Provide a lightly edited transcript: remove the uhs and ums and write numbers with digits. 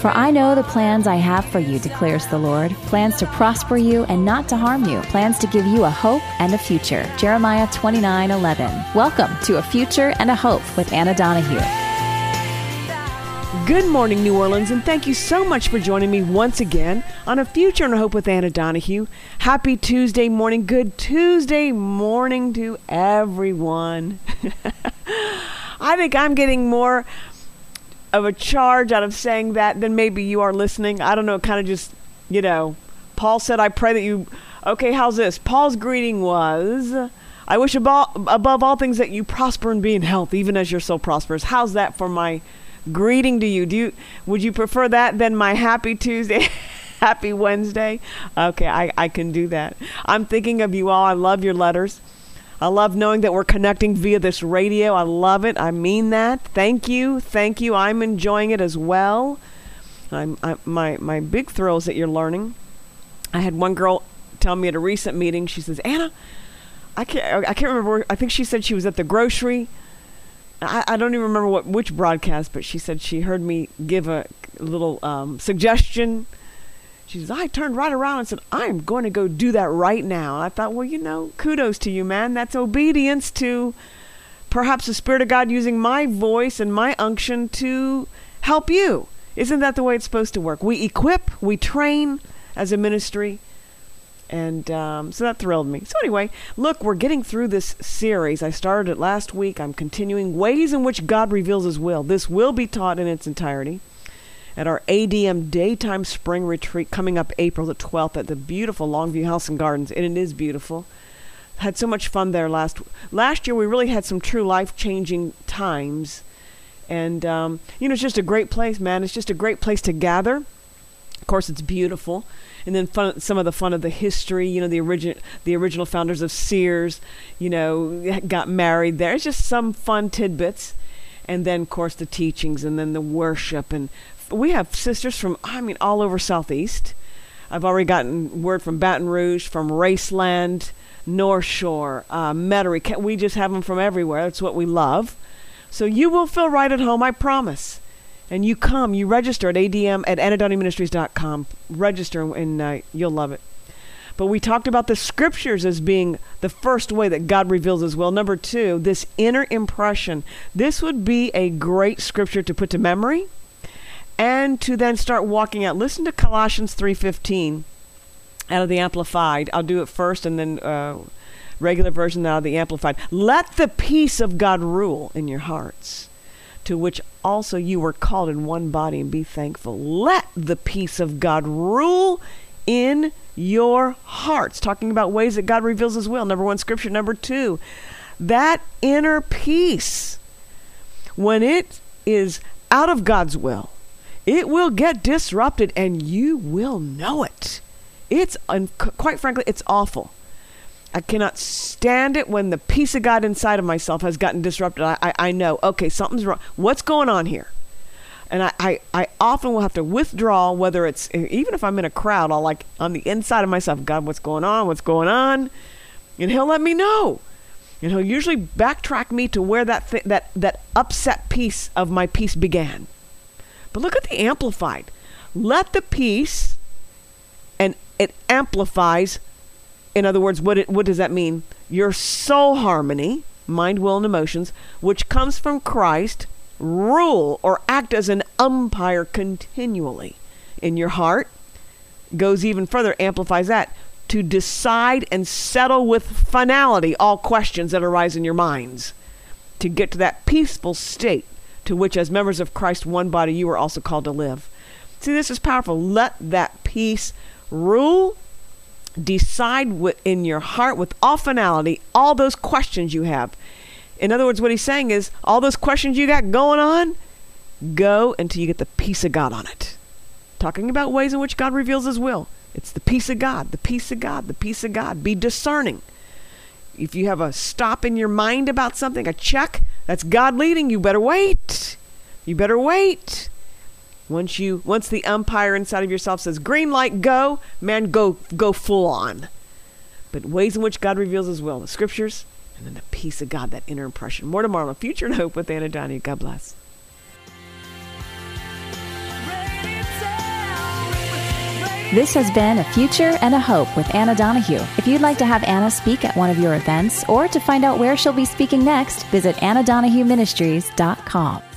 For I know the plans I have for you, declares the Lord, plans to prosper you and not to harm you, plans to give you a hope and a future. Jeremiah 29:11. Welcome to A Future and a Hope with Anna Donahue. Good morning, New Orleans, and thank you so much for joining me once again on A Future and a Hope with Anna Donahue. Happy Tuesday morning. Good Tuesday morning to everyone. I think I'm getting more of a charge out of saying that than maybe you are listening. I don't know, kind of just, Paul said, I pray that you, okay, how's this? Paul's greeting was, I wish above all things that you prosper and be in health, even as your soul prospers. How's that for my greeting to you? Would you prefer that than my happy Tuesday, happy Wednesday? Okay, I can do that. I'm thinking of you all. I love your letters. I love knowing that we're connecting via this radio. I love it. I mean that. Thank you. Thank you. I'm enjoying it as well. My big thrill is that you're learning. I had one girl tell me at a recent meeting, she says, Anna, I can't remember. I think she said she was at the grocery. I don't even remember which broadcast, but she said she heard me give a little suggestion. She says, I turned right around and said, I'm going to go do that right now. And I thought, well, kudos to you, man. That's obedience to perhaps the Spirit of God using my voice and my unction to help you. Isn't that the way it's supposed to work? We equip, we train as a ministry. And so that thrilled me. So anyway, look, we're getting through this series. I started it last week. I'm continuing Ways in Which God Reveals His Will. This will be taught in its entirety at our ADM Daytime Spring Retreat coming up April the 12th at the beautiful Longview House and Gardens. And it is beautiful. Had so much fun there last year. We really had some true life-changing times. And, it's just a great place, man. It's just a great place to gather. Of course, it's beautiful. And then some of the fun of the history, the original founders of Sears, got married there. It's just some fun tidbits. And then, of course, the teachings and then the worship. And we have sisters from, all over Southeast. I've already gotten word from Baton Rouge, from Raceland, North Shore, Metairie. We just have them from everywhere. That's what we love. So you will feel right at home, I promise. And you register at ADM at AnnaDonahue.com. Register and you'll love it. But we talked about the scriptures as being the first way that God reveals His will. Number 2, this inner impression. This would be a great scripture to put to memory and to then start walking out. Listen to Colossians 3:15 out of the Amplified. I'll do it first and then regular version out of the Amplified. Let the peace of God rule in your hearts, to which also you were called in one body, and be thankful. Let the peace of God rule in your hearts. Talking about ways that God reveals His will. Number 1, scripture. Number 2, that inner peace, when it is out of God's will, it will get disrupted and you will know it. Quite frankly, it's awful. I cannot stand it when the peace of God inside of myself has gotten disrupted. I know, okay, something's wrong. What's going on here? And I often will have to withdraw, whether it's, even if I'm in a crowd, I'll on the inside of myself, God, what's going on? What's going on? And He'll let me know. And He'll usually backtrack me to where that upset piece of my peace began. But look at the Amplified. Let the peace, and it amplifies. In other words, what does that mean? Your soul harmony, mind, will, and emotions, which comes from Christ, rule or act as an umpire continually in your heart. Goes even further, amplifies that, to decide and settle with finality all questions that arise in your minds, to get to that peaceful state to which, as members of Christ, one body, you are also called to live. See, this is powerful. Let that peace rule. Decide in your heart with all finality all those questions you have. In other words, what he's saying is, all those questions you got going on, go until you get the peace of God on it. Talking about ways in which God reveals His will. It's the peace of God, the peace of God, the peace of God. Be discerning. If you have a stop in your mind about something, a check, that's God leading. You better wait. You better wait. Once the umpire inside of yourself says, green light, go, man, go full on. But ways in which God reveals His will, the scriptures, and then the peace of God, that inner impression. More tomorrow on Future and Hope with Anna Donahue. God bless. This has been A Future and a Hope with Anna Donahue. If you'd like to have Anna speak at one of your events or to find out where she'll be speaking next, visit AnnaDonahueMinistries.com.